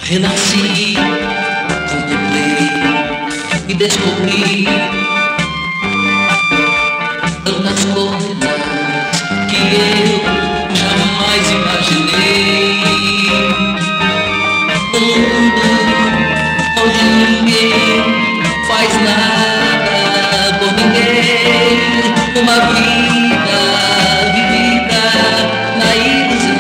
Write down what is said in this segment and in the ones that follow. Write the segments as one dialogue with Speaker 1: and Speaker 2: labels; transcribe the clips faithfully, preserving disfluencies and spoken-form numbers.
Speaker 1: Renasci, contemplei e descobri tantas coisas que eu jamais imaginei. Um mundo onde ninguém faz nada por ninguém, uma vida vivida na ilusão.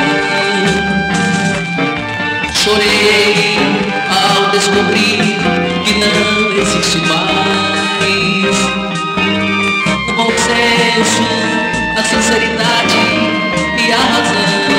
Speaker 1: Chorei ao descobrir que não existe mais o bom senso, a sinceridade e a razão.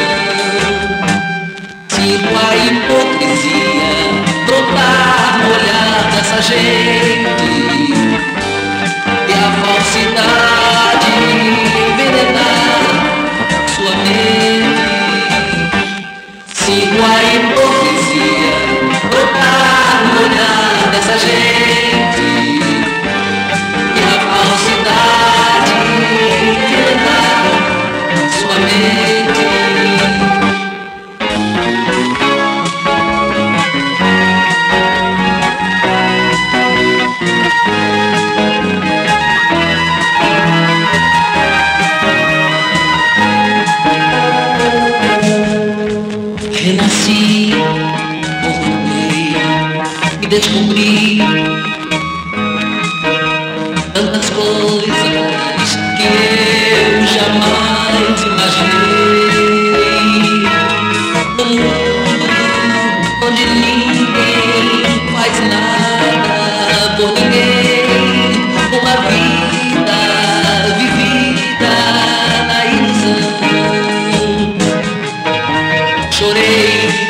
Speaker 1: Sinto a hipocrisia brotar no olhar dessa gente e a falsidade envenenar sua mente. Sinto a hipocrisia brotar no olhar dessa gente e a falsidade envenenar sua mente. Renasci, contemplei e descobri tantas coisas que eu jamais imaginei. No mundo onde ninguém faz nada por ninguém, uma vida vivida na ilusão. Chorei